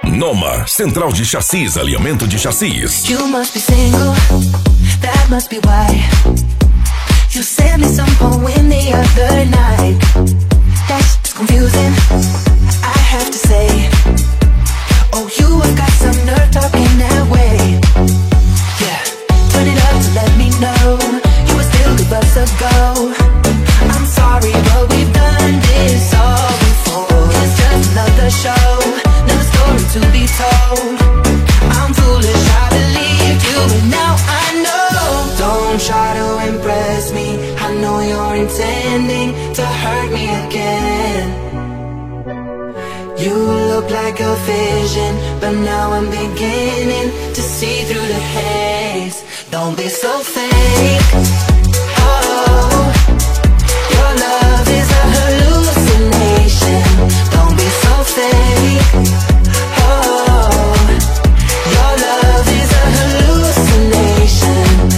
Noma, central de chassis, alinhamento de chassis. You must be single, that must be why you sent me some poem the other night. That's confusing, I have to say. Oh, you have got some nerve talking that way. Yeah, turn it up to let me know you were still good bucks ago. I'm sorry, but we've done this all before. It's just another show, another story to be told. I'm foolish, I believed you, but now I know. Don't try to impress me, I know you're intending to hurt me again. You look like a vision, but now I'm beginning to see through the haze. Don't be so fake. Oh, your love is a hallucination. Don't be so fake. Oh, your love is a hallucination.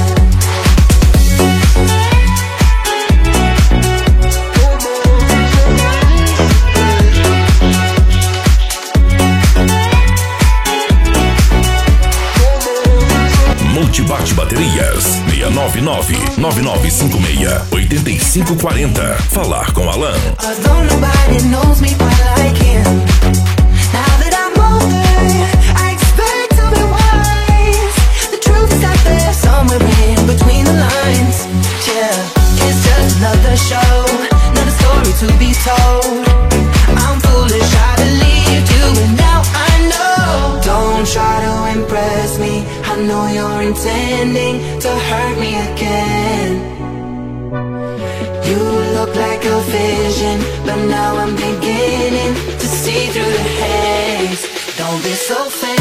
Multibate Baterias 699-9956-8540. Falar com Alan. Although nobody knows me quite like him, now that I'm older, I expect to be wise. The truth is out there somewhere in between the lines. Yeah, it's just another show, another story to be told. I'm foolish, I believed you, and now I know. Don't try to impress me, I know you're intending to hurt me again. You look like a vision, but now I'm beginning to see through the haze. Don't be so fake.